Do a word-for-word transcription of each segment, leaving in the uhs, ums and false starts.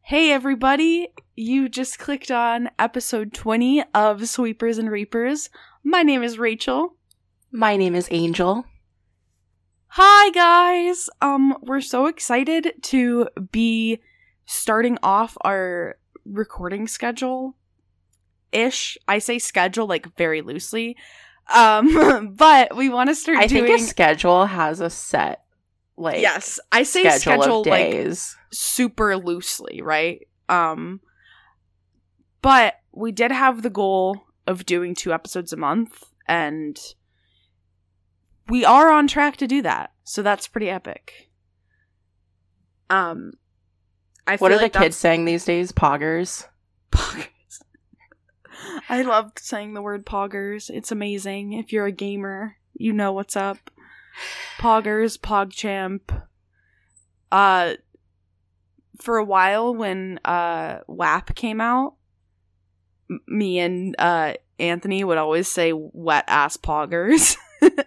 Hey everybody, you just clicked on episode twenty of Sweepers and Reapers. My name is Rachel. My name is Angel. Hi guys! Um, we're so excited to be starting off our recording schedule-ish. I say schedule like very loosely. Um, but we want to start I doing... think a schedule has a set, like, yes, I say schedule, schedule of days. like super loosely, right? Um, but we did have the goal of doing two episodes a month, and we are on track to do that. So that's pretty epic. Um, I what feel are like the kids saying these days? Poggers. Poggers. I love saying the word poggers. It's amazing. If you're a gamer, you know what's up. Poggers, PogChamp. Uh, for a while when uh W A P came out, m- me and uh Anthony would always say wet ass poggers.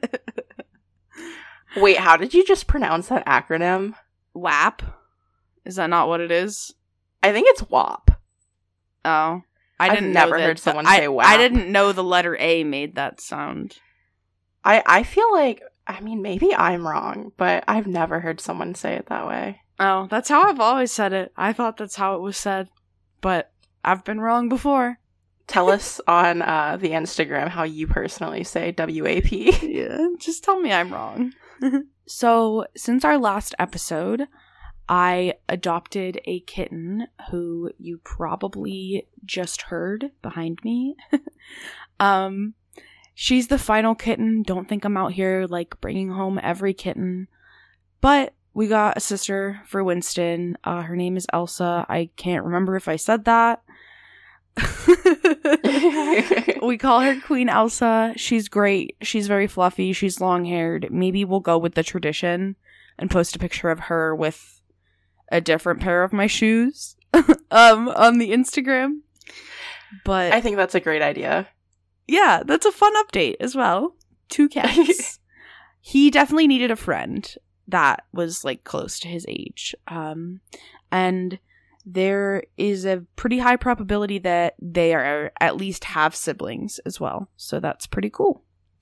Wait, how did you just pronounce that acronym? W A P? Is that not what it is? I think it's W A P. Oh. I I've didn't never know that heard someone the, say I, W A P. I didn't know the letter A made that sound. I, I feel like, I mean, maybe I'm wrong, but I've never heard someone say it that way. Oh, that's how I've always said it. I thought that's how it was said, but I've been wrong before. Tell us on uh, the Instagram how you personally say W A P. Yeah, just tell me I'm wrong. So, since our last episode, I adopted a kitten who you probably just heard behind me. um, she's the final kitten. Don't think I'm out here, like, bringing home every kitten. But we got a sister for Winston. Uh, her name is Elsa. I can't remember if I said that. We call her Queen Elsa. She's great. She's very fluffy. She's long-haired. Maybe we'll go with the tradition and post a picture of her with a different pair of my shoes um, on the Instagram. But I think that's a great idea. Yeah, that's a fun update as well. Two cats. He definitely needed a friend that was, like, close to his age. Um, and there is a pretty high probability that they are at least have siblings as well. So that's pretty cool.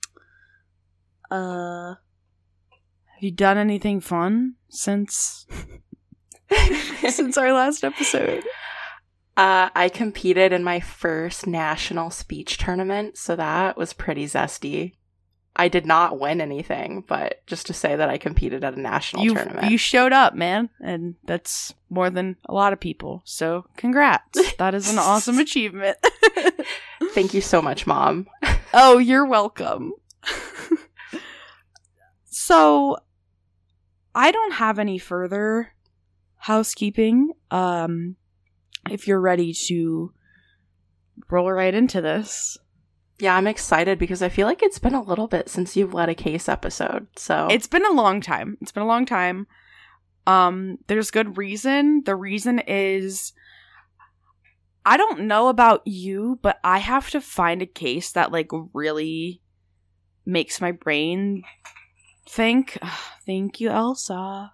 Uh, have you done anything fun since since our last episode? Uh, I competed in my first national speech tournament, so that was pretty zesty. I did not win anything, but just to say that I competed at a national you, tournament. You showed up, man, and that's more than a lot of people, so congrats. That is an awesome achievement. Thank you so much, Mom. Oh, you're welcome. So, I don't have any further housekeeping. Um, if you're ready to roll right into this. Yeah, I'm excited because I feel like it's been a little bit since you've led a case episode, so... It's been a long time. It's been a long time. Um, there's good reason. The reason is, I don't know about you, but I have to find a case that, like, really makes my brain think. Ugh, thank you, Elsa.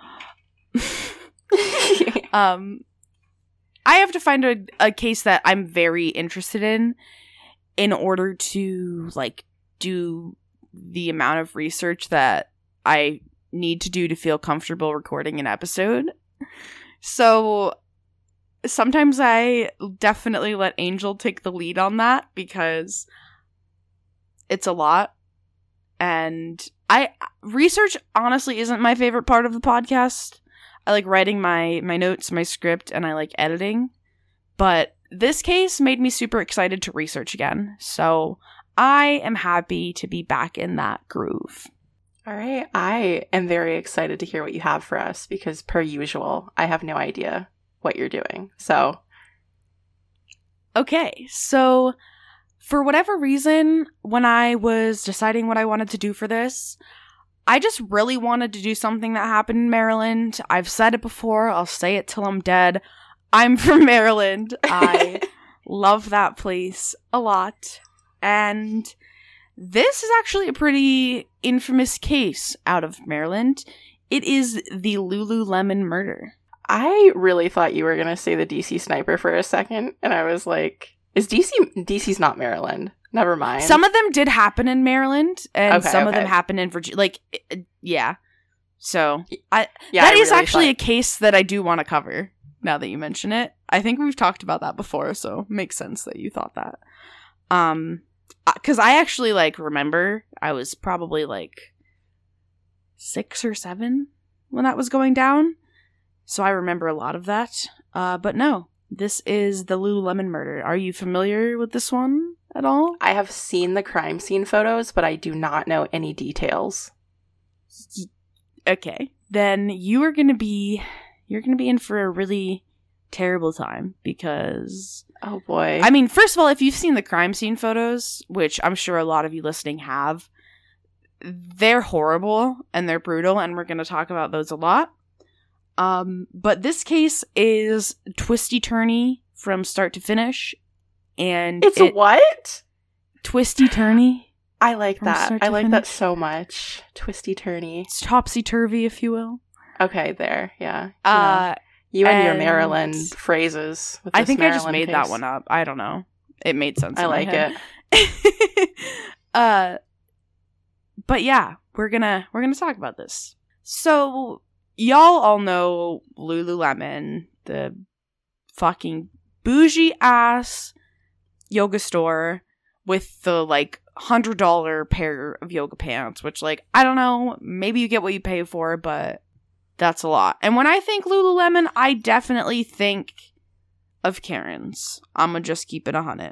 um, I have to find a, a case that I'm very interested in in order to, like, do the amount of research that I need to do to feel comfortable recording an episode. So sometimes I definitely let Angel take the lead on that because it's a lot. And I research honestly isn't my favorite part of the podcast. I like writing my, my notes, my script, and I like editing. But this case made me super excited to research again. So I am happy to be back in that groove. All right. I am very excited to hear what you have for us because, per usual, I have no idea what you're doing. So, okay. So, for whatever reason, when I was deciding what I wanted to do for this, I just really wanted to do something that happened in Maryland. I've said it before. I'll say it till I'm dead. I'm from Maryland. I love that place a lot. And this is actually a pretty infamous case out of Maryland. It is the Lululemon murder. I really thought you were going to say the D C sniper for a second, and I was like, is D C... D C's not Maryland. Never mind. Some of them did happen in Maryland, and Okay, some of okay. them happened in Virginia. Like, uh, yeah. So, I Yeah, that I is really actually thought- a case that I do want to cover, now that you mention it. I think we've talked about that before, so it makes sense that you thought that. Um, because I actually, like, remember I was probably, like, six or seven when that was going down. So I remember a lot of that. Uh, but no, this is the Lululemon murder. Are you familiar with this one at all? I have seen the crime scene photos, but I do not know any details. Okay, then you are going to be you're going to be in for a really terrible time because Oh boy. I mean, first of all, if you've seen the crime scene photos, which I'm sure a lot of you listening have, they're horrible and they're brutal, and we're going to talk about those a lot. Um, but this case is twisty-turny from start to finish, and it's it, a what? twisty-turny. I like From that. start I to like that finish. so much. Twisty turny. It's topsy-turvy, if you will. Okay, there. Yeah. You, Uh, know, you and, your and- Maryland phrases. With I this think I just Maryland made that case. one up. I don't know. It made sense. I in my like head. it. uh, but yeah, we're gonna we're gonna talk about this. So y'all all know Lululemon, the fucking bougie ass yoga store with the like hundred dollar pair of yoga pants, which like I don't know, maybe you get what you pay for, but that's a lot. And when I think Lululemon, I definitely think of Karen's. I'm gonna just keep it a hundred.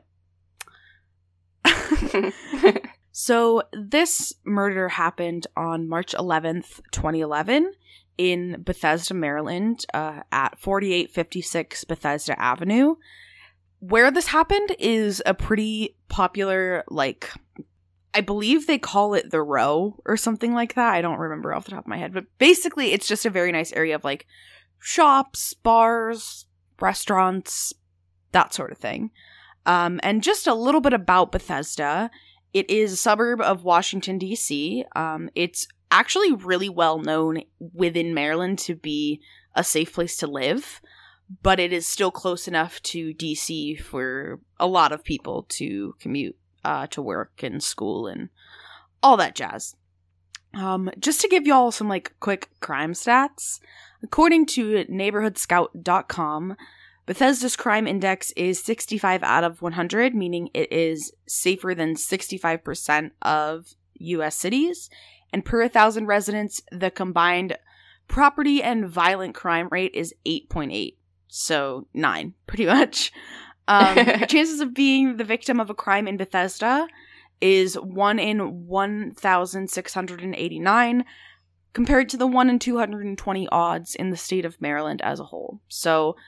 So this murder happened on March eleventh, twenty eleven in Bethesda, Maryland, uh, at forty-eight fifty-six Bethesda Avenue. Where this happened is a pretty popular, like, I believe they call it the Row or something like that. I don't remember off the top of my head, but basically it's just a very nice area of like shops, bars, restaurants, that sort of thing. Um, and just a little bit about Bethesda. It is a suburb of Washington, D C. Um, it's actually really well known within Maryland to be a safe place to live, but it is still close enough to D C for a lot of people to commute uh, to work and school and all that jazz. Um, just to give y'all some like quick crime stats, according to neighborhood scout dot com, Bethesda's crime index is sixty-five out of one hundred, meaning it is safer than sixty-five percent of U S cities. And per one thousand residents, the combined property and violent crime rate is eight point eight. So, nine, pretty much. Um, your chances of being the victim of a crime in Bethesda is one in one thousand six hundred eighty-nine, compared to the one in two hundred twenty odds in the state of Maryland as a whole. So,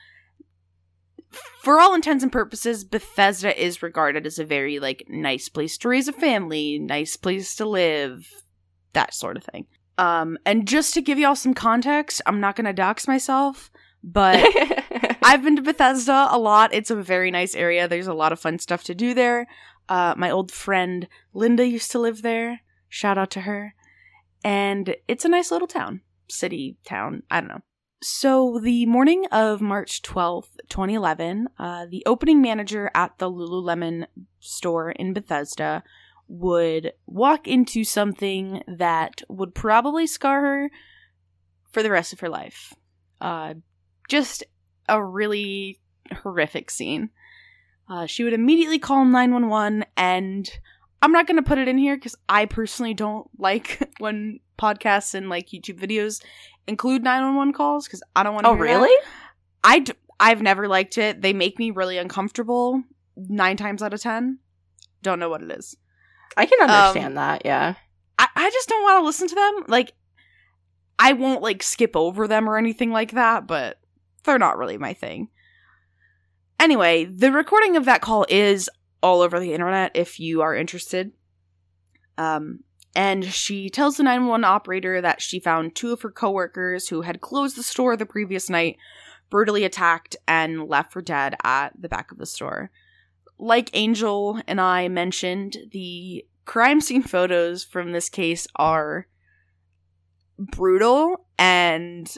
for all intents and purposes, Bethesda is regarded as a very, like, nice place to raise a family, nice place to live, that sort of thing. Um, and just to give y'all some context, I'm not going to dox myself, but I've been to Bethesda a lot. It's a very nice area. There's a lot of fun stuff to do there. Uh, my old friend Linda used to live there. Shout out to her. And it's a nice little town. City, town, I don't know. So the morning of March twelfth, twenty eleven, uh, the opening manager at the Lululemon store in Bethesda would walk into something that would probably scar her for the rest of her life. Uh, just a really horrific scene. Uh, she would immediately call nine one one, and I'm not going to put it in here because I personally don't like when podcasts and like YouTube videos include nine one one calls because I don't want to. Oh, really? I d- I've never liked it. They make me really uncomfortable nine times out of ten. Don't know what it is. I can understand Um, that, yeah. I, I just don't want to listen to them. Like, I won't, like, skip over them or anything like that, but they're not really my thing. Anyway, the recording of that call is all over the internet if you are interested. Um, and she tells the nine one one operator that she found two of her coworkers who had closed the store the previous night, brutally attacked, and left for dead at the back of the store. Like Angel and I mentioned, the crime scene photos from this case are brutal, and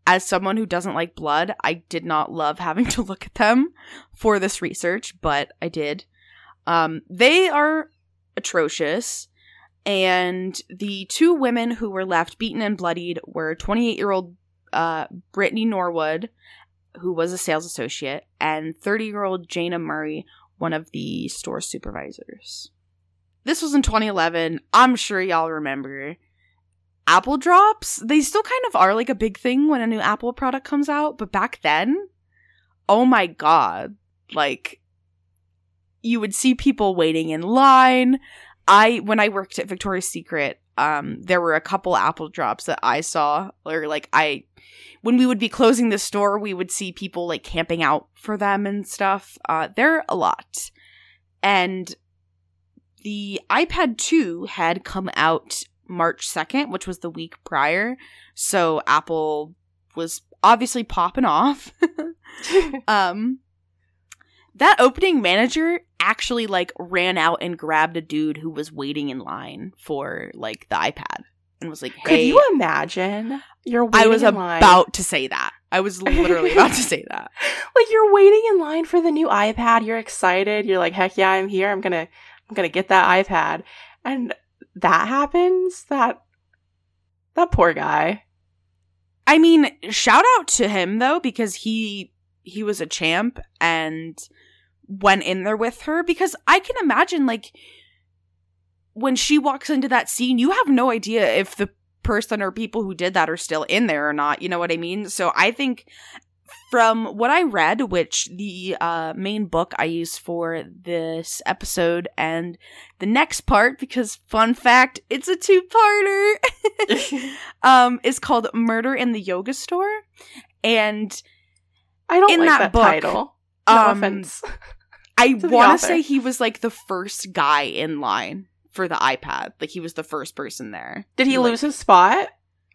as someone who doesn't like blood, I did not love having to look at them for this research, but I did. Um, they are atrocious, and the two women who were left beaten and bloodied were twenty-eight-year-old uh, Brittany Norwood, who was a sales associate, and thirty-year-old Jana Murray, one of the store supervisors. This was in twenty eleven. I'm sure y'all remember. Apple drops, they still kind of are like a big thing when a new Apple product comes out, but back then, oh my god, like, you would see people waiting in line. I, when I worked at Victoria's Secret, um, there were a couple Apple drops that I saw, or like I, when we would be closing the store, we would see people like camping out for them and stuff. Uh, they're a lot. And the iPad two had come out March second, which was the week prior. So Apple was obviously popping off. um, that opening manager actually like ran out and grabbed a dude who was waiting in line for like the iPad and was like, hey. Could you imagine? You're waiting I was in about line. to say that. I was literally about to say that. Like, you're waiting in line for the new iPad. You're excited. You're like, heck yeah, I'm here. I'm gonna, I'm gonna get that iPad. And that happens. That, that poor guy. I mean, shout out to him though, because he he was a champ and went in there with her, because I can imagine like when she walks into that scene, you have no idea if the person or people who did that are still in there or not. You know what I mean? So I think from what I read, which the uh, main book I use for this episode and the next part, because fun fact, it's a two-parter, um, is called Murder in the Yoga Store. And I don't in like that, that book, title. No um, offense. I to the want author. to say he was like the first guy in line for the iPad. Like he was the first person there. Did he Like, lose his spot?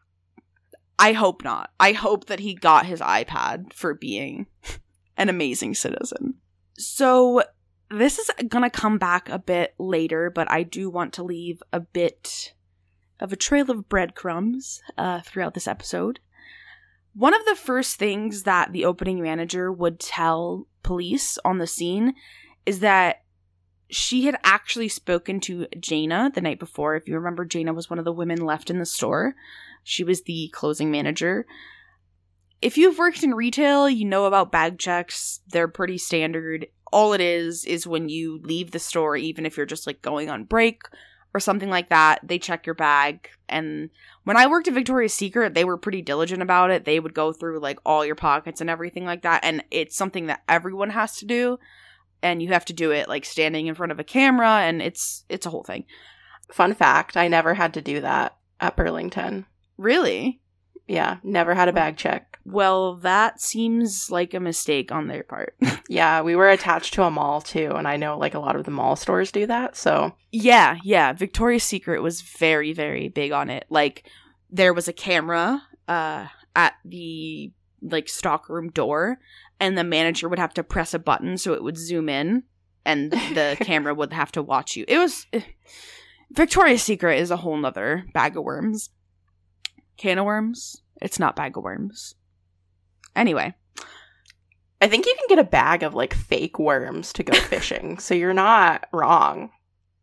I hope not. I hope that he got his iPad for being an amazing citizen. So this is going to come back a bit later, but I do want to leave a bit of a trail of breadcrumbs uh, throughout this episode. One of the first things that the opening manager would tell police on the scene is that she had actually spoken to Jana the night before. If you remember, Jana was one of the women left in the store. She was the closing manager. If you've worked in retail, you know about bag checks. They're pretty standard. All it is is when you leave the store, even if you're just like going on break or something like that, they check your bag. And when I worked at Victoria's Secret, they were pretty diligent about it. They would go through like all your pockets and everything like that. And it's something that everyone has to do. And you have to do it like standing in front of a camera, and it's it's a whole thing. Fun fact, I never had to do that at Burlington. Really? Yeah, never had a bag check. Well, that seems like a mistake on their part. Yeah, we were attached to a mall too, and I know like a lot of the mall stores do that, so. Yeah, yeah. Victoria's Secret was very, very big on it. Like, there was a camera uh, at the like stockroom door, and the manager would have to press a button so it would zoom in, and the camera would have to watch you. It was... Victoria's Secret is a whole nother bag of worms. Can of worms? It's not bag of worms. Anyway. I think you can get a bag of, like, fake worms to go fishing, so you're not wrong.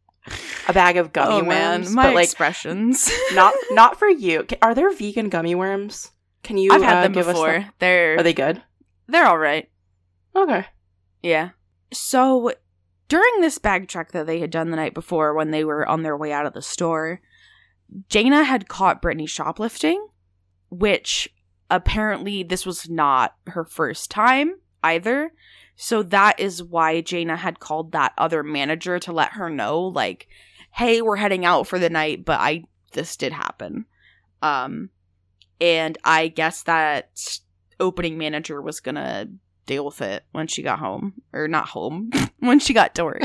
A bag of gummy oh, man, worms. My but, like, expressions. not not for you. Are there vegan gummy worms? Can you I've had uh, them give before. Us some- They're Are they good? They're all right. Okay. Yeah. So, during this bag check that they had done the night before when they were on their way out of the store, Jana had caught Brittany shoplifting, which apparently this was not her first time either. So that is why Jana had called that other manager to let her know, like, hey, we're heading out for the night, but I this did happen. Um, and I guess that opening manager was gonna deal with it when she got home. Or not home, when she got to work.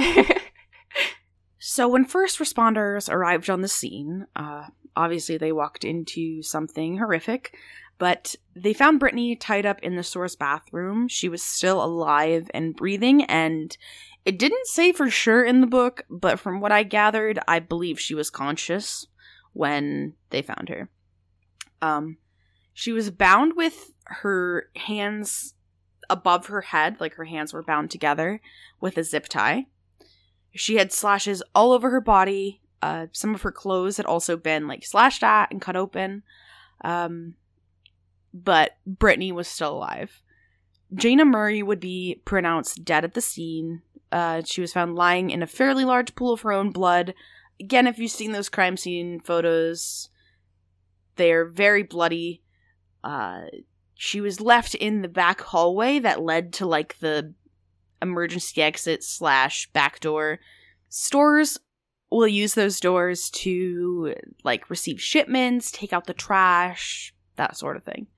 So when first responders arrived on the scene, uh, obviously they walked into something horrific, but they found Brittany tied up in the store's bathroom. She was still alive and breathing, and it didn't say for sure in the book, but from what I gathered, I believe she was conscious when they found her. Um, She was bound with her hands above her head, like her hands were bound together with a zip tie. She had slashes all over her body. Uh, some of her clothes had also been like slashed at and cut open. Um, but Brittany was still alive. Jayna Murray would be pronounced dead at the scene. Uh, she was found lying in a fairly large pool of her own blood. Again, if you've seen those crime scene photos, they're very bloody. Uh, she was left in the back hallway that led to like the emergency exit slash back door. Stores will use those doors to like receive shipments, take out the trash, that sort of thing.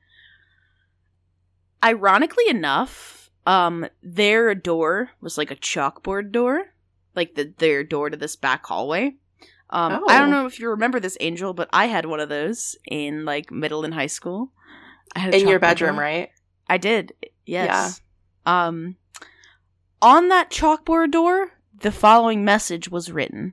Ironically enough, um, their door was like a chalkboard door, like the their door to this back hallway. Um, oh. I don't know if you remember this, Angel, but I had one of those in like middle and high school. I had a in your chalkboard bedroom, door. right? I did, yes. Yeah. Um, on that chalkboard door, the following message was written.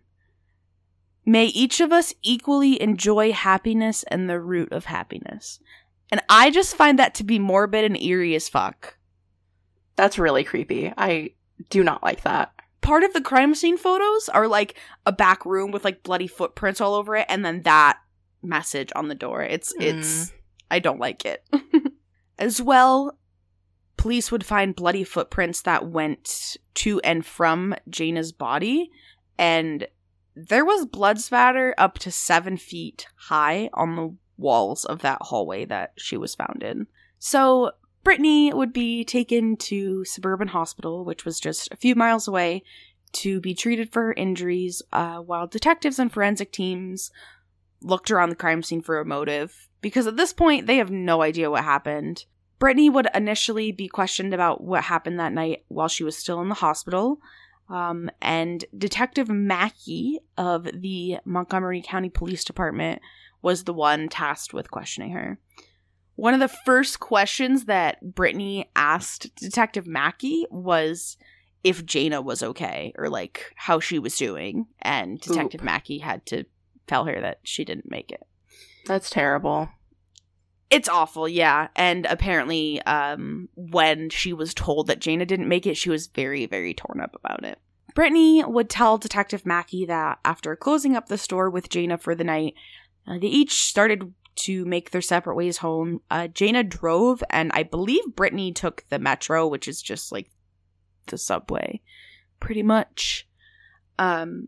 May each of us equally enjoy happiness and the root of happiness. And I just find that to be morbid and eerie as fuck. That's really creepy. I do not like that. Part of the crime scene photos are like a back room with like bloody footprints all over it, and then that message on the door. It's, mm. it's, I don't like it. As well, police would find bloody footprints that went to and from Jayna's body, and there was blood spatter up to seven feet high on the walls of that hallway that she was found in. So Brittany would be taken to Suburban Hospital, which was just a few miles away, to be treated for her injuries, uh, while detectives and forensic teams looked around the crime scene for a motive, because at this point, they have no idea what happened. Brittany would initially be questioned about what happened that night while she was still in the hospital, um, and Detective Mackey of the Montgomery County Police Department was the one tasked with questioning her. One of the first questions that Brittany asked Detective Mackey was if Jayna was okay, or like how she was doing, and Detective Oop. Mackey had to tell her that she didn't make it. That's terrible. It's awful, yeah. And apparently, um, when she was told that Jayna didn't make it, she was very, very torn up about it. Brittany would tell Detective Mackey that after closing up the store with Jayna for the night, uh, they each started to make their separate ways home. Uh, Jayna drove, and I believe Brittany took the metro, which is just like the subway, pretty much. Um,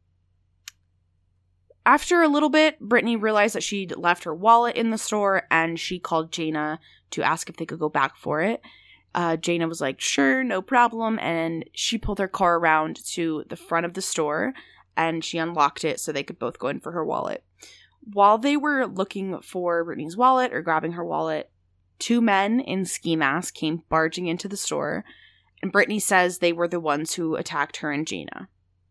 after a little bit, Brittany realized that she'd left her wallet in the store, and she called Jayna to ask if they could go back for it. Uh, Jayna was like, sure, no problem, and she pulled her car around to the front of the store, and she unlocked it so they could both go in for her wallet. While they were looking for Brittany's wallet or grabbing her wallet, two men in ski masks came barging into the store, and Brittany says they were the ones who attacked her and Jayna.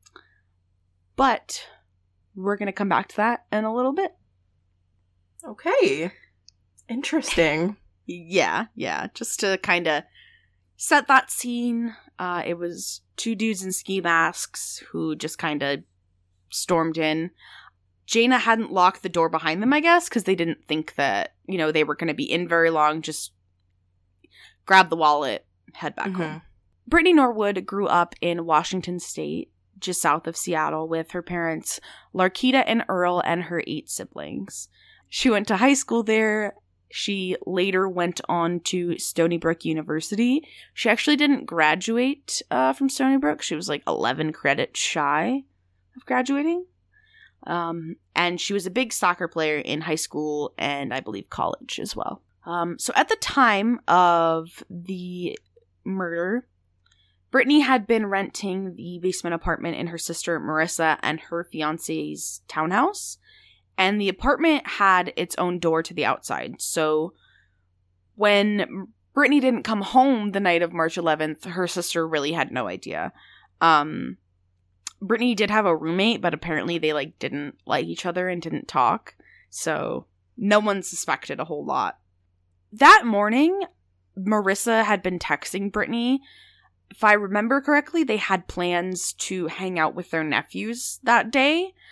But we're going to come back to that in a little bit. Okay. Interesting. yeah, yeah. Just to kind of set that scene, uh, it was two dudes in ski masks who just kind of stormed in. Jayna hadn't locked the door behind them, I guess, because they didn't think that, you know, they were going to be in very long. Just grab the wallet, head back mm-hmm. home. Brittany Norwood grew up in Washington State, just south of Seattle, with her parents, Larkita and Earl, and her eight siblings. She went to high school there. She later went on to Stony Brook University. She actually didn't graduate uh, from Stony Brook. She was like eleven credits shy of graduating. Um, and she was a big soccer player in high school and I believe college as well. Um, so at the time of the murder, Brittany had been renting the basement apartment in her sister Marissa and her fiance's townhouse, and the apartment had its own door to the outside. So when Brittany didn't come home the night of March eleventh, her sister really had no idea. Um, Brittany did have a roommate, but apparently they like didn't like each other and didn't talk, so no one suspected a whole lot. That morning, Marissa had been texting Brittany. If I remember correctly, they had plans to hang out with their nephews that day,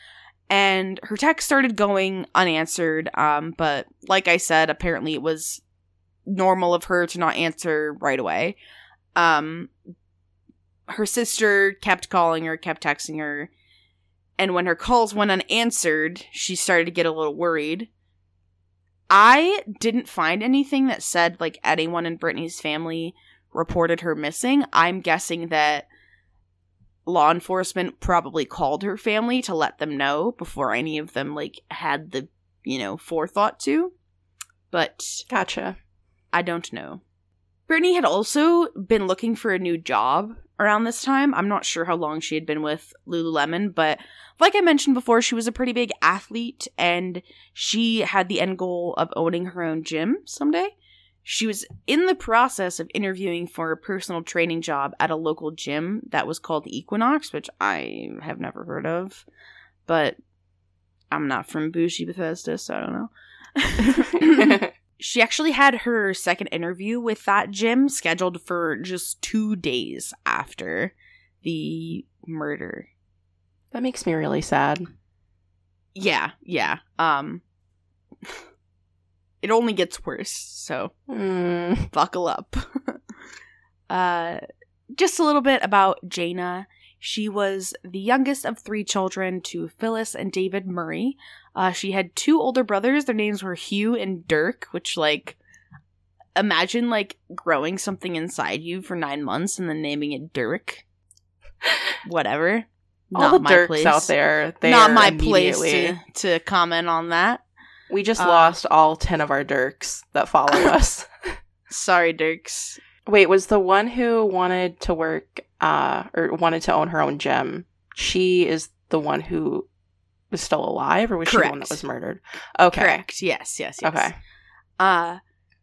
And her text started going unanswered, um, but like I said, apparently it was normal of her to not answer right away. Um, her sister kept calling her, kept texting her, and when her calls went unanswered, she started to get a little worried. I didn't find anything that said, like, anyone in Brittany's family reported her missing. I'm guessing that law enforcement probably called her family to let them know before any of them, like, had the, you know, forethought to. But Gotcha. I don't know. Brittany had also been looking for a new job around this time. I'm not sure how long she had been with Lululemon, but like I mentioned before, she was a pretty big athlete, and she had the end goal of owning her own gym someday. She was in the process of interviewing for a personal training job at a local gym that was called Equinox, which I have never heard of, but I'm not from bougie Bethesda, so I don't know. She actually had her second interview with that gym scheduled for just two days after the murder. That makes me really sad. Yeah, yeah. Um, it only gets worse, so Mm. buckle up. uh, just a little bit about Jayna. She was the youngest of three children to Phyllis and David Murray. Uh, she had two older brothers. Their names were Hugh and Dirk, which, like, imagine, like, growing something inside you for nine months and then naming it Dirk. Whatever. All Not the my Dirks place. out there, they Not are my place immediately- to, to comment on that. We just Uh, lost all ten of our Dirks that follow us. Sorry, Dirks. Wait, was the one who wanted to work, uh, or wanted to own her own gym, she is the one who was still alive, or was she the one Correct. that was murdered? Okay. Correct. Yes, yes, yes. Okay. Uh,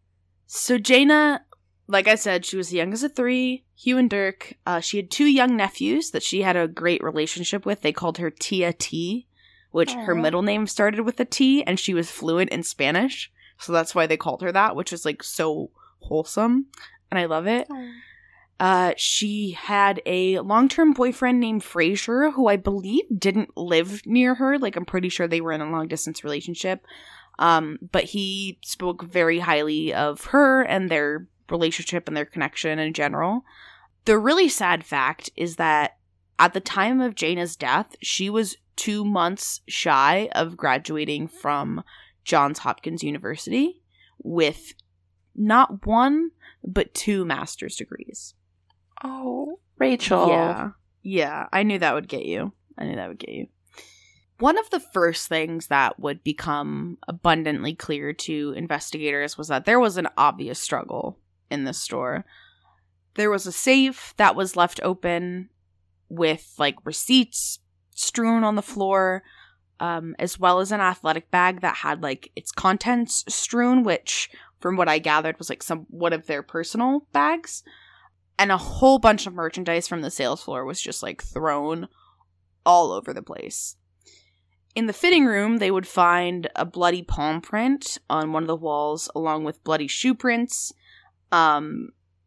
so Jayna, like I said, she was the youngest of three, Hugh and Dirk. Uh, she had two young nephews that she had a great relationship with. They called her Tia T, which her Aw. middle name started with a T, and she was fluent in Spanish. So that's why they called her that, which is, like, so wholesome, and I love it. Uh, she had a long-term boyfriend named Fraser, who I believe didn't live near her. Like, I'm pretty sure they were in a long-distance relationship. Um, but he spoke very highly of her and their relationship and their connection in general. The really sad fact is that at the time of Jayna's death, she was two months shy of graduating from Johns Hopkins University with not one, but two master's degrees. Oh, Rachel. Yeah. Yeah, I knew that would get you. I knew that would get you. One of the first things that would become abundantly clear to investigators was that there was an obvious struggle in this store. There was a safe that was left open with, like, receipts strewn on the floor, um, as well as an athletic bag that had, like, its contents strewn, which, from what I gathered, was, like, some one of their personal bags. And a whole bunch of merchandise from the sales floor was just, like, thrown all over the place. In the fitting room, they would find a bloody palm print on one of the walls, along with bloody shoe prints. Um,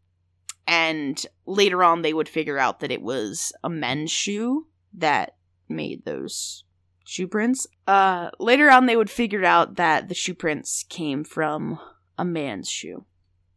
and later on, they would figure out that it was a men's shoe that made those shoe prints. Uh, later on, they would figure out that the shoe prints came from a man's shoe.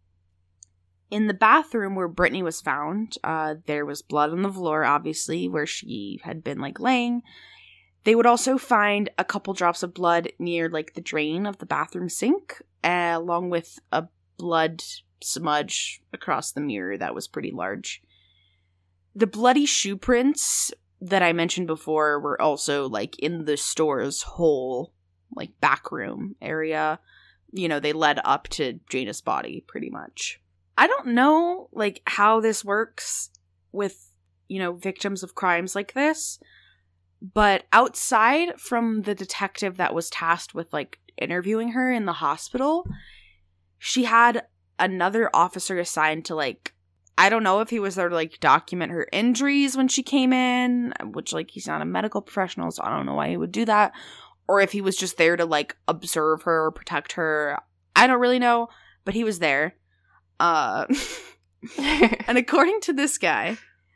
In the bathroom where Brittany was found, uh, there was blood on the floor, obviously, where she had been, like, laying. They would also find a couple drops of blood near, like, the drain of the bathroom sink, uh, along with a blood smudge across the mirror that was pretty large. The bloody shoe prints that I mentioned before were also, like, in the store's whole, like, back room area. You know, they led up to Jayna's body, pretty much. I don't know, like, how this works with, you know, victims of crimes like this, but outside from the detective that was tasked with, like, interviewing her in the hospital, she had another officer assigned to, like, I don't know if he was there to, like, document her injuries when she came in, which, like, he's not a medical professional, so I don't know why he would do that, or if he was just there to, like, observe her or protect her. I don't really know, but he was there. Uh, and according to this guy,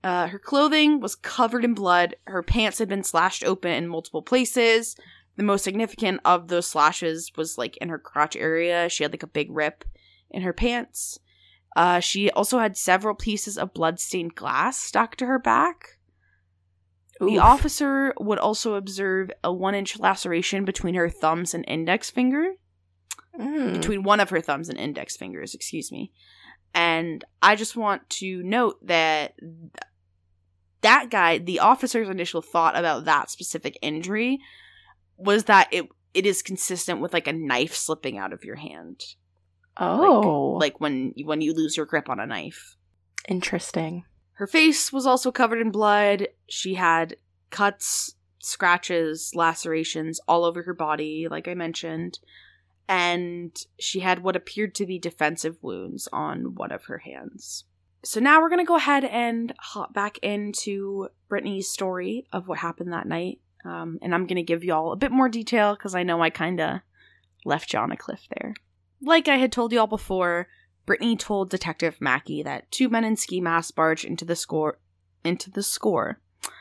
Uh, her clothing was covered in blood. Her pants had been slashed open in multiple places. The most significant of those slashes was like in her crotch area. She had like a big rip in her pants. Uh, she also had several pieces of blood-stained glass stuck to her back. Oof. The officer would also observe a one-inch laceration between her thumbs and index finger. Mm. Between one of her thumbs and index fingers, excuse me. And I just want to note that that guy, the officer's initial thought about that specific injury was that it it is consistent with like a knife slipping out of your hand. Oh. Like, like when, when you lose your grip on a knife. Interesting. Her face was also covered in blood. She had cuts, scratches, lacerations all over her body, like I mentioned. And she had what appeared to be defensive wounds on one of her hands. So now we're going to go ahead and hop back into Brittany's story of what happened that night. Um, and I'm going to give y'all a bit more detail because I know I kind of left you on a cliff there. Like I had told y'all before, Brittany told Detective Mackey that two men in ski masks barged into the score, into the score,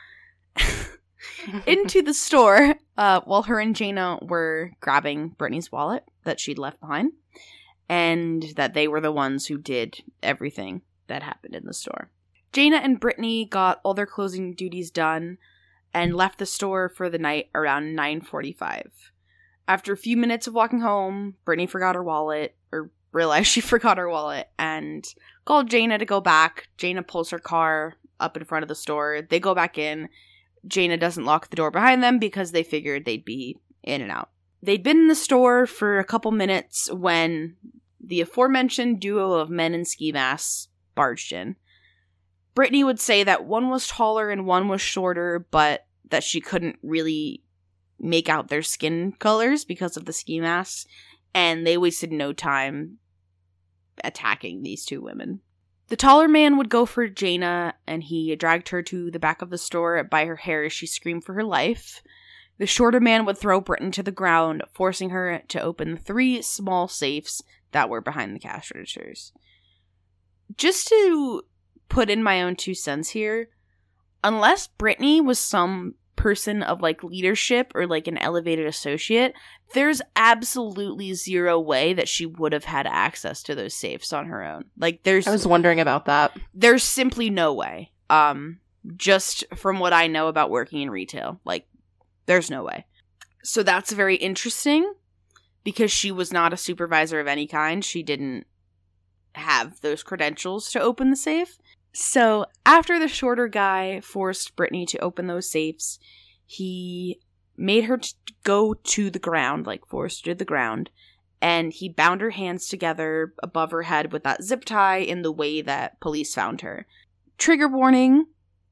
into the store uh, while her and Jaina were grabbing Brittany's wallet that she'd left behind, and that they were the ones who did everything that happened in the store. Jaina and Brittany got all their closing duties done and left the store for the night around nine forty-five. After a few minutes of walking home, Brittany forgot her wallet, or realized she forgot her wallet, and called Jaina to go back. Jaina pulls her car up in front of the store. They go back in. Jaina doesn't lock the door behind them because they figured they'd be in and out. They'd been in the store for a couple minutes when the aforementioned duo of men in ski masks barged in. Brittany would say that one was taller and one was shorter, but that she couldn't really make out their skin colors because of the ski masks, and they wasted no time attacking these two women. The taller man would go for Jaina, and he dragged her to the back of the store by her hair as she screamed for her life. The shorter man would throw Brittany to the ground, forcing her to open three small safes that were behind the cash registers. Just to put in my own two cents here, unless Brittany was some person of like leadership or like an elevated associate, there's absolutely zero way that she would have had access to those safes on her own. Like there's I was wondering about that. There's simply no way. Um just from what I know about working in retail, like there's no way. So that's very interesting because she was not a supervisor of any kind. She didn't have those credentials to open the safe. So after the shorter guy forced Brittany to open those safes, he made her t- go to the ground, like forced her to the ground, and he bound her hands together above her head with that zip tie in the way that police found her. Trigger warning,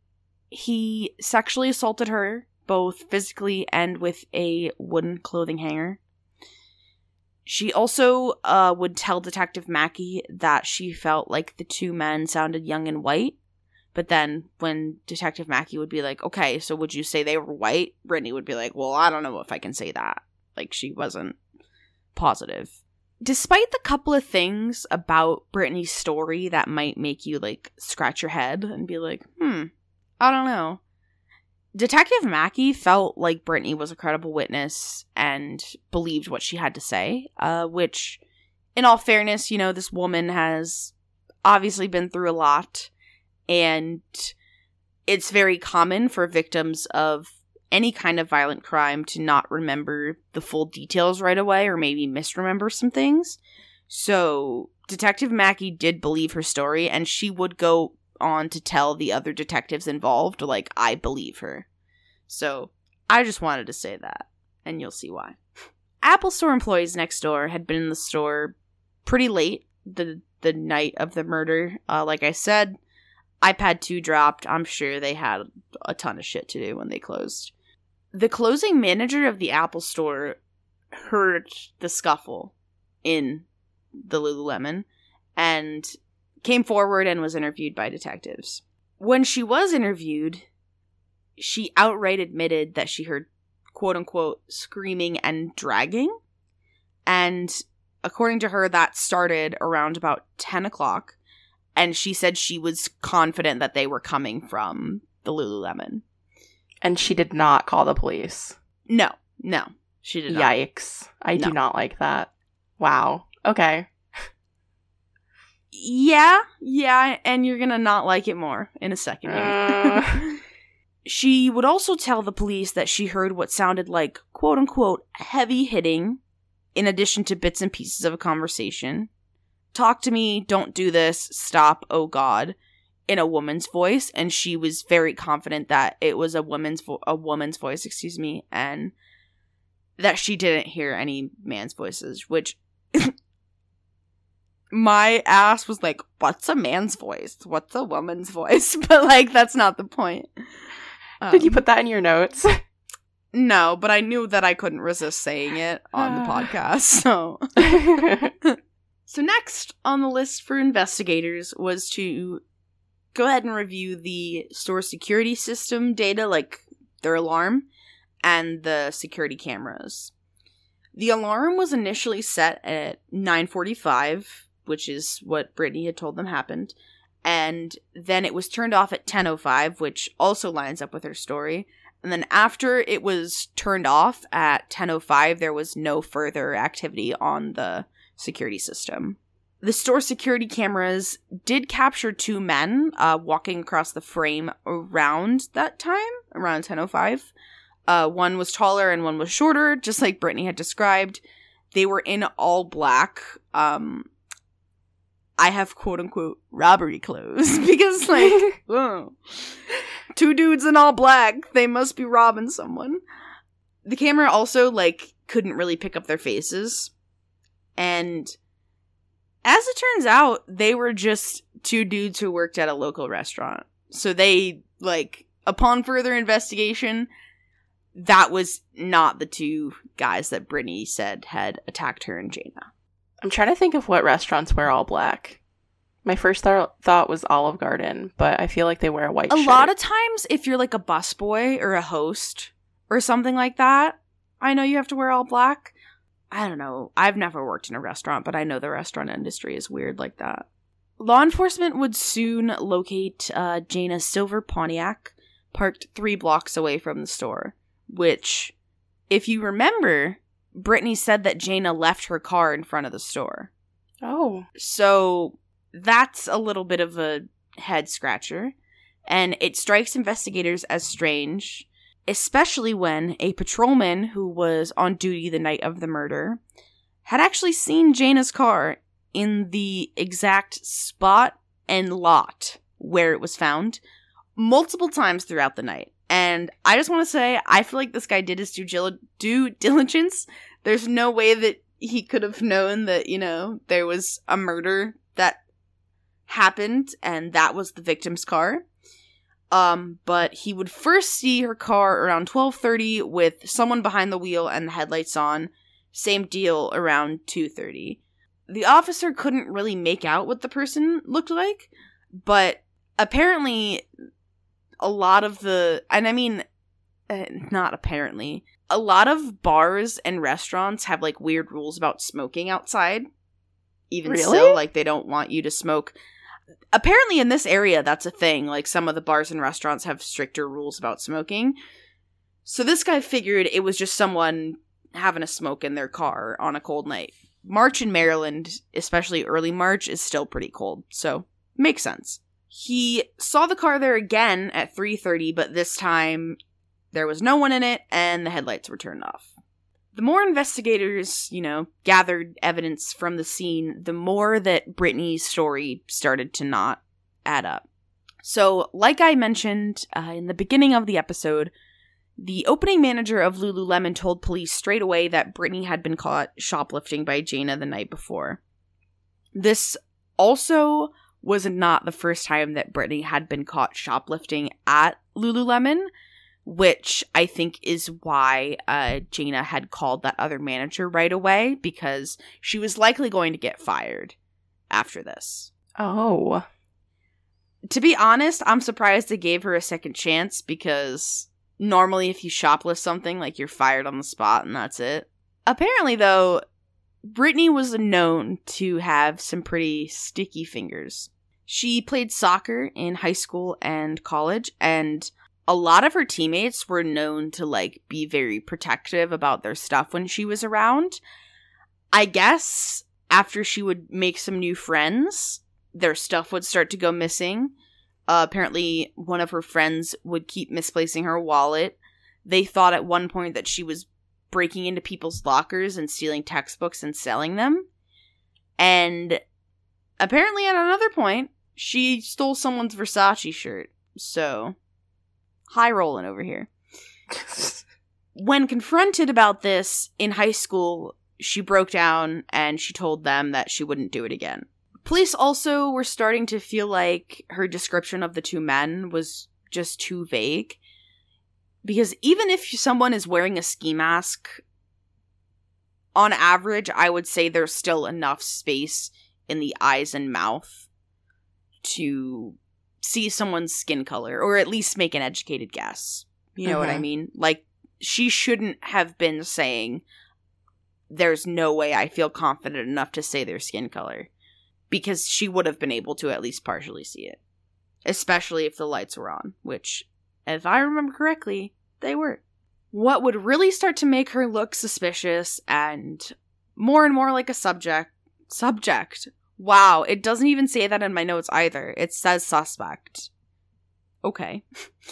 he sexually assaulted her, both physically and with a wooden clothing hanger. She also uh, would tell Detective Mackey that she felt like the two men sounded young and white. But then when Detective Mackey would be like, okay, so would you say they were white? Brittany would be like, well, I don't know if I can say that. Like, she wasn't positive. Despite the couple of things about Brittany's story that might make you, like, scratch your head and be like, hmm, I don't know. Detective Mackey felt like Brittany was a credible witness and believed what she had to say, uh, which, in all fairness, you know, this woman has obviously been through a lot, and it's very common for victims of any kind of violent crime to not remember the full details right away or maybe misremember some things. So Detective Mackey did believe her story, and she would go on to tell the other detectives involved, like, I believe her. So I just wanted to say that, and you'll see why. Apple Store employees next door had been in the store pretty late the the night of the murder. Uh, like I said, iPad two dropped. I'm sure they had a ton of shit to do when they closed. The closing manager of the Apple Store heard the scuffle in the Lululemon and came forward and was interviewed by detectives. When she was interviewed, she outright admitted that she heard, quote-unquote, screaming and dragging. And according to her, that started around about ten o'clock. and she said she was confident that they were coming from the Lululemon. And she did not call the police. No, no, she did not. Yikes. I no. do not like that. Wow. Okay. Yeah, yeah, and you're gonna not like it more in a second. Uh... She would also tell the police that she heard what sounded like, quote-unquote, heavy hitting, in addition to bits and pieces of a conversation. Talk to me, don't do this, stop, oh God, in a woman's voice, and she was very confident that it was a woman's vo- a woman's voice, excuse me, and that she didn't hear any man's voices, which my ass was like, what's a man's voice? What's a woman's voice? But, like, that's not the point. Um, Did you put that in your notes? No, but I knew that I couldn't resist saying it on the podcast, so. So next on the list for investigators was to go ahead and review the store security system data, like their alarm, and the security cameras. The alarm was initially set at nine forty-five, which is what Brittany had told them happened, and then it was turned off at ten oh five, which also lines up with her story. And then after it was turned off at ten oh five, there was no further activity on the security system. The store security cameras did capture two men uh, walking across the frame around that time, around ten oh five. Uh, one was taller and one was shorter, just like Brittany had described. They were in all black. Um, I have quote-unquote robbery clothes because, like, whoa. Two dudes in all black. They must be robbing someone. The camera also, like, couldn't really pick up their faces. And as it turns out, they were just two dudes who worked at a local restaurant. So they, like, upon further investigation, that was not the two guys that Brittany said had attacked her and Jaina. I'm trying to think of what restaurants wear all black. My first th- thought was Olive Garden, but I feel like they wear a white a shirt. A lot of times, if you're like a busboy or a host or something like that, I know you have to wear all black. I don't know. I've never worked in a restaurant, but I know the restaurant industry is weird like that. Law enforcement would soon locate uh, Jaina's silver Pontiac, parked three blocks away from the store, which, if you remember, Brittany said that Jaina left her car in front of the store. Oh. So that's a little bit of a head scratcher, and it strikes investigators as strange, especially when a patrolman who was on duty the night of the murder had actually seen Jaina's car in the exact spot and lot where it was found multiple times throughout the night. And I just want to say, I feel like this guy did his due, gil- due diligence. There's no way that he could have known that, you know, there was a murder that happened and that was the victim's car. Um, but he would first see her car around twelve thirty with someone behind the wheel and the headlights on. Same deal around two thirty. The officer couldn't really make out what the person looked like, but apparently a lot of the, and I mean, uh, not apparently, a lot of bars and restaurants have like weird rules about smoking outside. Even really? still, like they don't want you to smoke. Apparently in this area, that's a thing. Like, some of the bars and restaurants have stricter rules about smoking. So this guy figured it was just someone having a smoke in their car on a cold night. March in Maryland, especially early March, is still pretty cold. So, makes sense. He saw the car there again at three thirty, but this time there was no one in it and the headlights were turned off. The more investigators, you know, gathered evidence from the scene, the more that Brittany's story started to not add up. So, like I mentioned uh, in the beginning of the episode, the opening manager of Lululemon told police straight away that Brittany had been caught shoplifting by Jaina the night before. This also was not the first time that Brittany had been caught shoplifting at Lululemon, which I think is why uh, Jaina had called that other manager right away, because she was likely going to get fired after this. Oh. To be honest, I'm surprised they gave her a second chance, because normally if you shoplift something, like, you're fired on the spot and that's it. Apparently, though, Brittany was known to have some pretty sticky fingers. She played soccer in high school and college, and a lot of her teammates were known to, like, be very protective about their stuff when she was around. I guess after she would make some new friends, their stuff would start to go missing. Uh, apparently, one of her friends would keep misplacing her wallet. They thought at one point that she was breaking into people's lockers and stealing textbooks and selling them. And apparently at another point, she stole someone's Versace shirt. So, high rolling over here. When confronted about this in high school, she broke down and she told them that she wouldn't do it again. Police also were starting to feel like her description of the two men was just too vague. Because even if someone is wearing a ski mask, on average, I would say there's still enough space in the eyes and mouth to see someone's skin color, or at least make an educated guess. You know mm-hmm. what I mean? Like, she shouldn't have been saying, there's no way I feel confident enough to say their skin color. Because she would have been able to at least partially see it. Especially if the lights were on, which, if I remember correctly, they were. What would really start to make her look suspicious and more and more like a subject. Subject. Wow, it doesn't even say that in my notes either. It says suspect. Okay.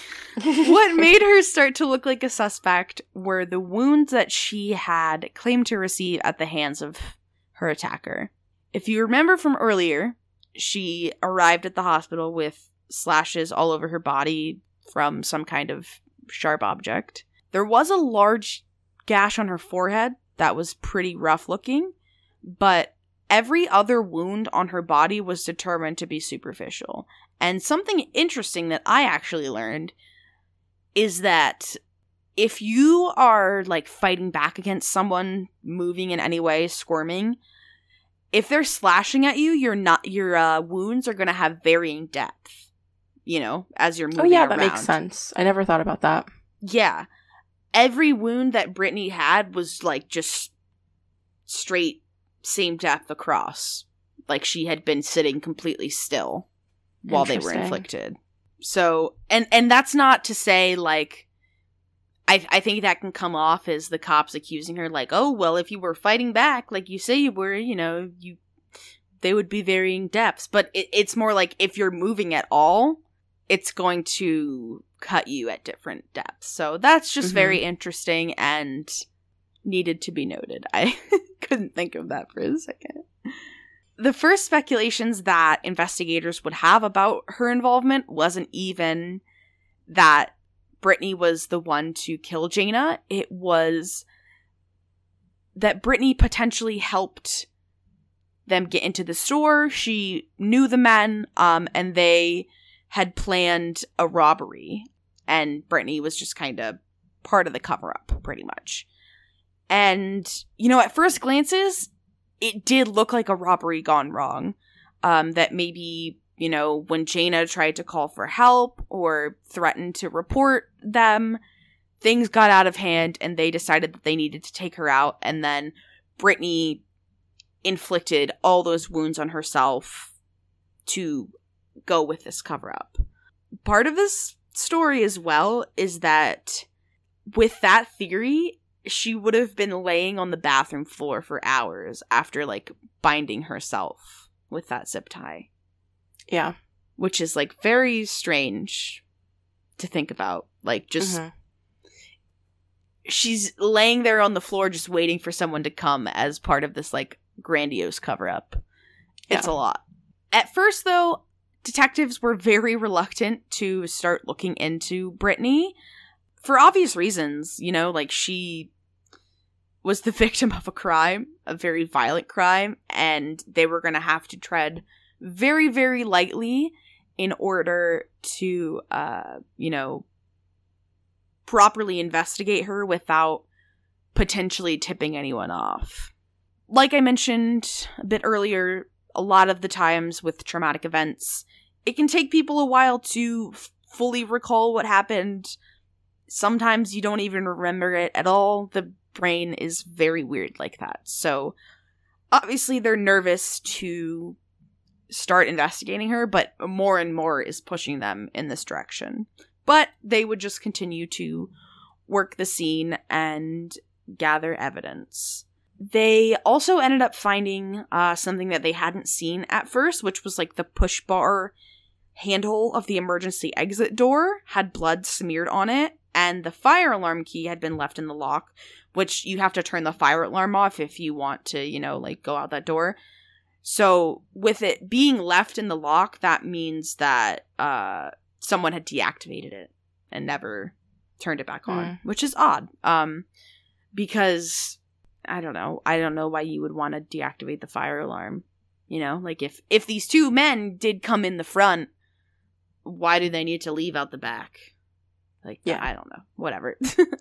What made her start to look like a suspect were the wounds that she had claimed to receive at the hands of her attacker. If you remember from earlier, she arrived at the hospital with slashes all over her body from some kind of sharp object. There was a large gash on her forehead that was pretty rough looking, but every other wound on her body was determined to be superficial. And something interesting that I actually learned is that if you are, like, fighting back against someone, moving in any way, squirming, if they're slashing at you, you're not, your uh, wounds are going to have varying depth, you know, as you're moving around. Oh, yeah, around. that makes sense. I never thought about that. Yeah. Every wound that Brittany had was, like, just straight same depth across. Like, she had been sitting completely still while they were inflicted. So, and, and that's not to say, like, I, I think that can come off as the cops accusing her, like, oh, well, if you were fighting back, like you say you were, you know, you they would be varying depths. But it, it's more like if you're moving at all, it's going to cut you at different depths. So that's just mm-hmm. very interesting and needed to be noted. I couldn't think of that for a second. The first speculations that investigators would have about her involvement wasn't even that Brittany was the one to kill Jayna. It was that Brittany potentially helped them get into the store. She knew the men, um, and they had planned a robbery. And Brittany was just kind of part of the cover-up, pretty much. And, you know, at first glances, it did look like a robbery gone wrong. Um, that maybe, you know, when Jayna tried to call for help or threatened to report them, things got out of hand and they decided that they needed to take her out. And then Brittany inflicted all those wounds on herself to go with this cover-up. Part of this story as well is that with that theory, she would have been laying on the bathroom floor for hours after, like, binding herself with that zip tie. Yeah. Which is, like, very strange to think about. Like, just... Mm-hmm. She's laying there on the floor just waiting for someone to come as part of this, like, grandiose cover-up. It's yeah. a lot. At first, though, detectives were very reluctant to start looking into Brittany. For obvious reasons, you know, like, she was the victim of a crime, a very violent crime, and they were going to have to tread very, very lightly in order to, uh, you know, properly investigate her without potentially tipping anyone off. Like I mentioned a bit earlier, a lot of the times with traumatic events, it can take people a while to f- fully recall what happened. Sometimes you don't even remember it at all. The brain is very weird like that. So, obviously they're nervous to start investigating her, but more and more is pushing them in this direction. But they would just continue to work the scene and gather evidence. They also ended up finding uh, something that they hadn't seen at first, which was like the push bar handle of the emergency exit door had blood smeared on it, and the fire alarm key had been left in the lock, which you have to turn the fire alarm off if you want to, you know, like go out that door. So with it being left in the lock, that means that uh, someone had deactivated it and never turned it back on, mm. which is odd. Um, because I don't know. I don't know why you would want to deactivate the fire alarm. You know, like if, if these two men did come in the front, why do they need to leave out the back? Like, yeah, I don't know. Whatever.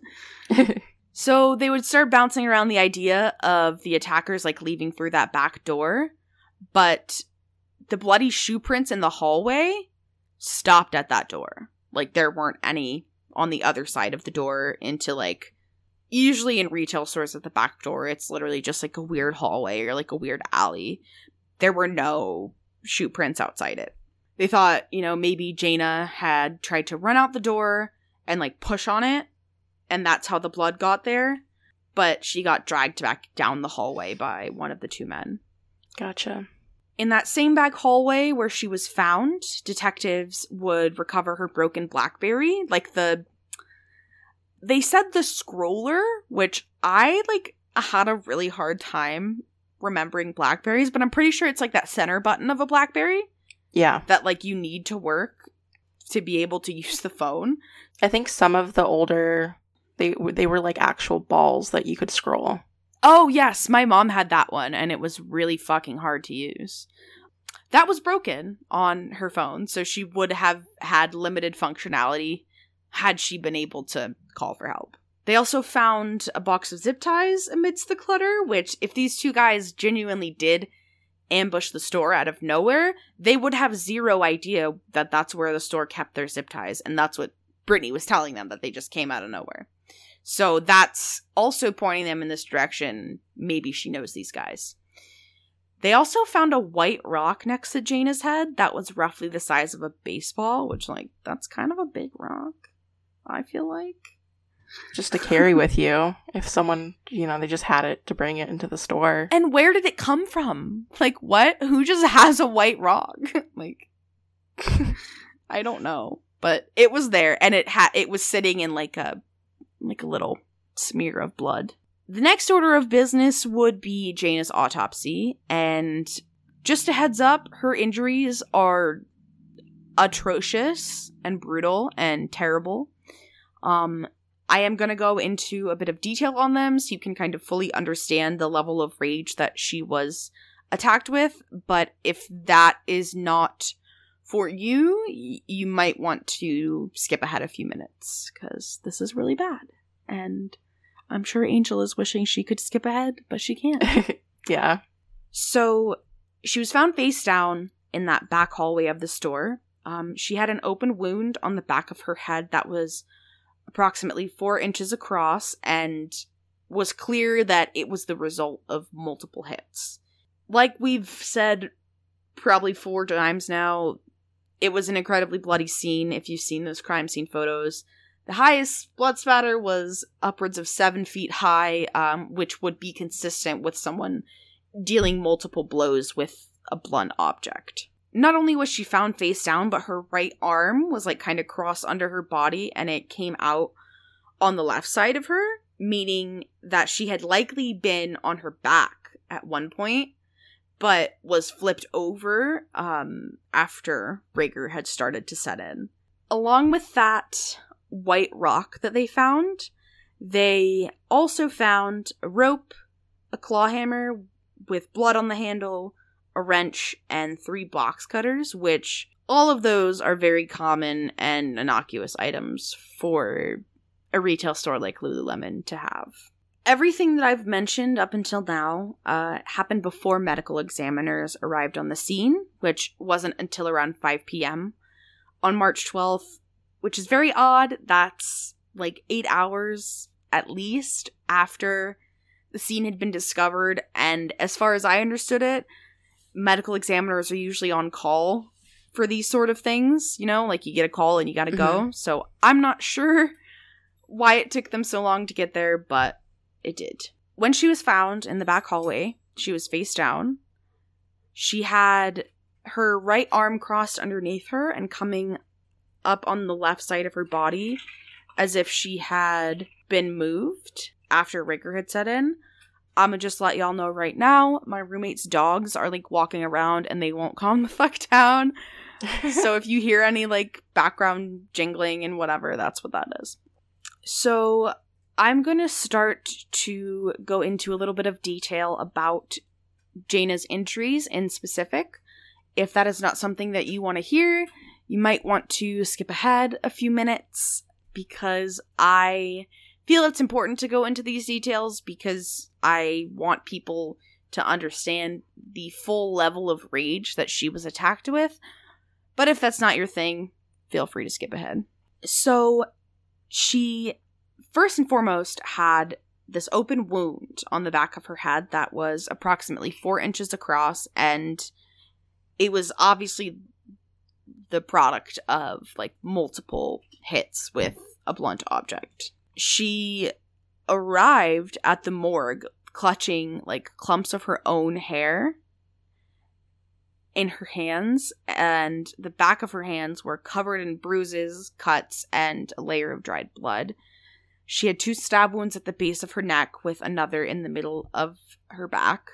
So they would start bouncing around the idea of the attackers like leaving through that back door, but the bloody shoe prints in the hallway stopped at that door. Like there weren't any on the other side of the door into like, usually in retail stores at the back door, it's literally just like a weird hallway or like a weird alley. There were no shoe prints outside it. They thought, you know, maybe Jaina had tried to run out the door and like push on it, and that's how the blood got there. But she got dragged back down the hallway by one of the two men. Gotcha. In that same back hallway where she was found, detectives would recover her broken BlackBerry. Like the... They said the scroller, which I, like, had a really hard time remembering BlackBerries, but I'm pretty sure it's like that center button of a BlackBerry. Yeah. That, like, you need to work to be able to use the phone. I think some of the older, they they were, like, actual balls that you could scroll. Oh, yes. My mom had that one, and it was really fucking hard to use. That was broken on her phone, so she would have had limited functionality had she been able to call for help. They also found a box of zip ties amidst the clutter, which, if these two guys genuinely did ambush the store out of nowhere, they would have zero idea that that's where the store kept their zip ties, and that's what Brittany was telling them, that they just came out of nowhere. So that's also pointing them in this direction. Maybe she knows these guys. They also found a white rock next to Jaina's head that was roughly the size of a baseball, which, like, that's kind of a big rock, I feel like. Just to carry with you if someone, you know, they just had it to bring it into the store. And where did it come from? Like, what? Who just has a white rock? Like, I don't know. But it was there, and it had it was sitting in like a like a little smear of blood. The next order of business would be Jaina's autopsy, and just a heads up, her injuries are atrocious and brutal and terrible. Um, I am going to go into a bit of detail on them so you can kind of fully understand the level of rage that she was attacked with, but if that is not for you, y- you might want to skip ahead a few minutes, because this is really bad, and I'm sure Angel is wishing she could skip ahead, but she can't. Yeah. So, she was found face down in that back hallway of the store. Um, she had an open wound on the back of her head that was approximately four inches across, and was clear that it was the result of multiple hits. Like we've said probably four times now, it was an incredibly bloody scene if you've seen those crime scene photos. The highest blood spatter was upwards of seven feet high, um, which would be consistent with someone dealing multiple blows with a blunt object. Not only was she found face down, but her right arm was like kind of crossed under her body, and it came out on the left side of her, meaning that she had likely been on her back at one point, but was flipped over um, after Rager had started to set in. Along with that white rock that they found, they also found a rope, a claw hammer with blood on the handle, a wrench, and three box cutters, which all of those are very common and innocuous items for a retail store like Lululemon to have. Everything that I've mentioned up until now uh, happened before medical examiners arrived on the scene, which wasn't until around five p.m. on March twelfth, which is very odd. That's like eight hours at least after the scene had been discovered, and as far as I understood it, medical examiners are usually on call for these sort of things, you know, like you get a call and you gotta go. Mm-hmm. So I'm not sure why it took them so long to get there, but it did. When she was found in the back hallway, she was face down. She had her right arm crossed underneath her and coming up on the left side of her body as if she had been moved after rigor had set in. I'm gonna just let y'all know right now, my roommate's dogs are, like, walking around and they won't calm the fuck down. So if you hear any, like, background jingling and whatever, that's what that is. So I'm gonna start to go into a little bit of detail about Jaina's injuries in specific. If that is not something that you want to hear, you might want to skip ahead a few minutes, because I feel it's important to go into these details because I want people to understand the full level of rage that she was attacked with. But if that's not your thing, feel free to skip ahead. So she, first and foremost, had this open wound on the back of her head that was approximately four inches across, and it was obviously the product of, like, multiple hits with a blunt object. She arrived at the morgue clutching, like, clumps of her own hair in her hands, and the back of her hands were covered in bruises, cuts, and a layer of dried blood. She had two stab wounds at the base of her neck with another in the middle of her back.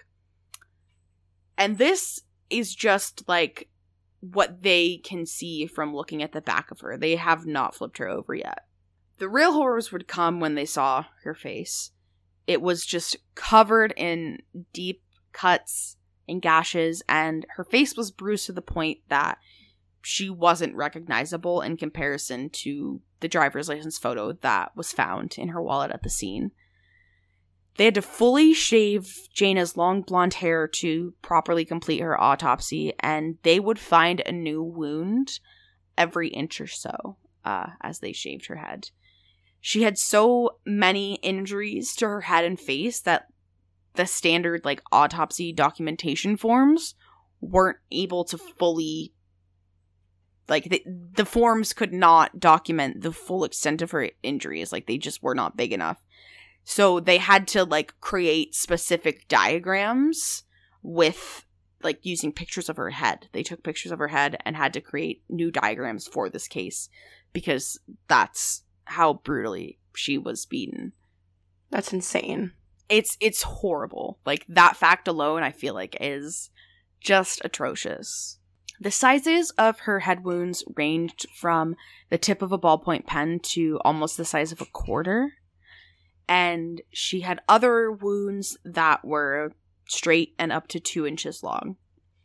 And this is just, like, what they can see from looking at the back of her. They have not flipped her over yet. The real horrors would come when they saw her face. It was just covered in deep cuts and gashes, and her face was bruised to the point that she wasn't recognizable in comparison to the driver's license photo that was found in her wallet at the scene. They had to fully shave Jaina's long blonde hair to properly complete her autopsy, and they would find a new wound every inch or so uh, as they shaved her head. She had so many injuries to her head and face that the standard, like, autopsy documentation forms weren't able to fully, like, the, the forms could not document the full extent of her injuries. Like, they just were not big enough. So they had to, like, create specific diagrams with, like, using pictures of her head. They took pictures of her head and had to create new diagrams for this case because that's how brutally she was beaten. That's insane. It's it's horrible. Like, that fact alone, I feel like, is just atrocious. The sizes of her head wounds ranged from the tip of a ballpoint pen to almost the size of a quarter. And she had other wounds that were straight and up to two inches long.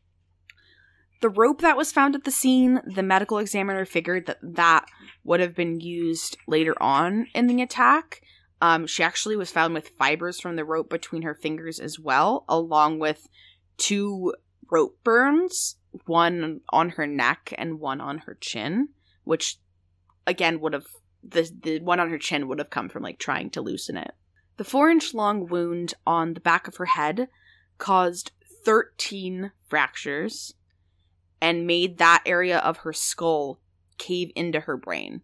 The rope that was found at the scene, the medical examiner figured that that would have been used later on in the attack. Um, she actually was found with fibers from the rope between her fingers as well, along with two rope burns, one on her neck and one on her chin, which, again, would have, the, the one on her chin would have come from, like, trying to loosen it. The four-inch-long wound on the back of her head caused thirteen fractures and made that area of her skull cave into her brain.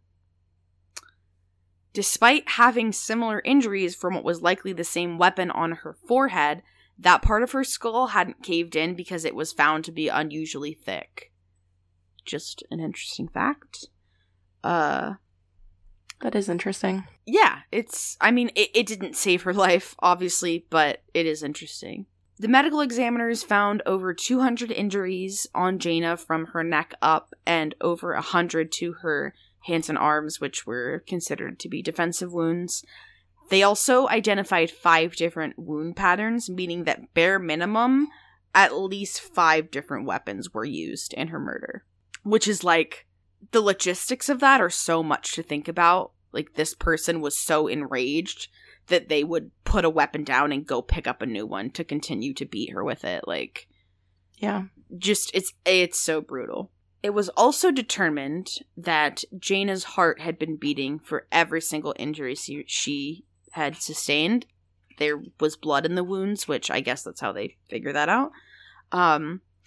Despite having similar injuries from what was likely the same weapon on her forehead, that part of her skull hadn't caved in because it was found to be unusually thick. Just an interesting fact. Uh, that is interesting. Yeah, it's, I mean, it, it didn't save her life, obviously, but it is interesting. The medical examiners found over two hundred injuries on Jaina from her neck up and over one hundred to her hands and arms, which were considered to be defensive wounds. They also identified five different wound patterns, meaning that bare minimum, at least five different weapons were used in her murder. Which is like, the logistics of that are so much to think about. Like, this person was so enraged that they would put a weapon down and go pick up a new one to continue to beat her with it. Like, yeah, just, it's, it's so brutal. It was also determined that Jaina's heart had been beating for every single injury she had sustained. There was blood in the wounds, which I guess that's how they figure that out. Um,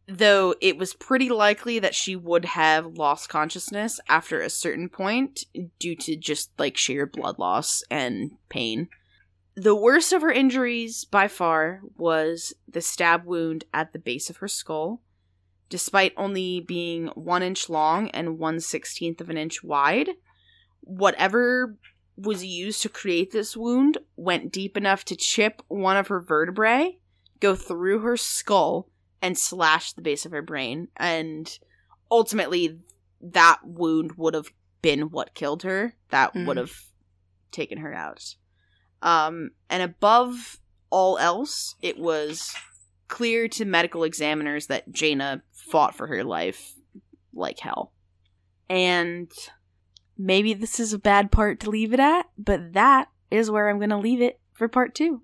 though it was pretty likely that she would have lost consciousness after a certain point due to just, like, sheer blood loss and pain. The worst of her injuries, by far, was the stab wound at the base of her skull. Despite only being one inch long and one sixteenth of an inch wide, whatever was used to create this wound went deep enough to chip one of her vertebrae, go through her skull, and slash the base of her brain. And ultimately, that wound would have been what killed her. That mm. would have taken her out. Um, and above all else, it was clear to medical examiners that Jaina fought for her life like hell. And maybe this is a bad part to leave it at, but that is where I'm going to leave it for part two.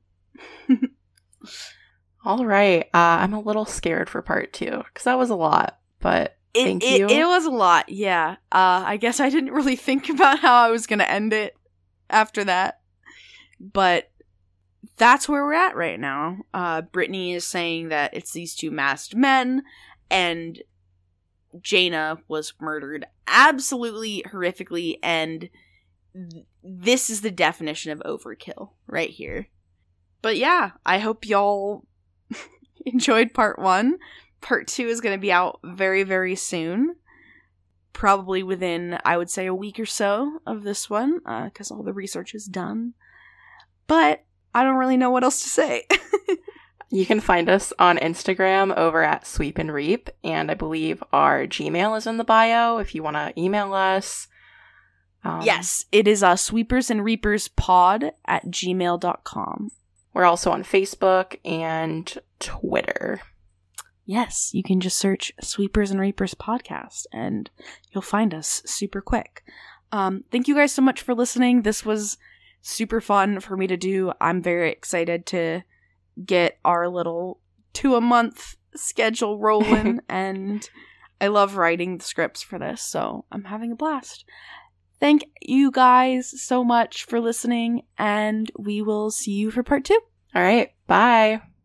All right. Uh, I'm a little scared for part two, because that was a lot, but it, thank it, you. It was a lot, yeah. Uh, I guess I didn't really think about how I was going to end it after that. But that's where we're at right now. Uh, Brittany is saying that it's these two masked men, and Jaina was murdered absolutely horrifically, and th- this is the definition of overkill right here. But yeah, I hope y'all enjoyed part one. Part two is going to be out very, very soon. Probably within, I would say, a week or so of this one, because uh, all the research is done. But I don't really know what else to say. You can find us on Instagram over at Sweep and Reap, and I believe our Gmail is in the bio if you want to email us. Um, yes, it is uh, sweepers and reapers pod at gmail dot com. We're also on Facebook and Twitter. Yes, you can just search Sweepers and Reapers podcast, and you'll find us super quick. Um, thank you guys so much for listening. This was super fun for me to do. I'm very excited to get our little two a month schedule rolling, and I love writing the scripts for this, so I'm having a blast. Thank you guys so much for listening, and we will see you for part two. All right, bye.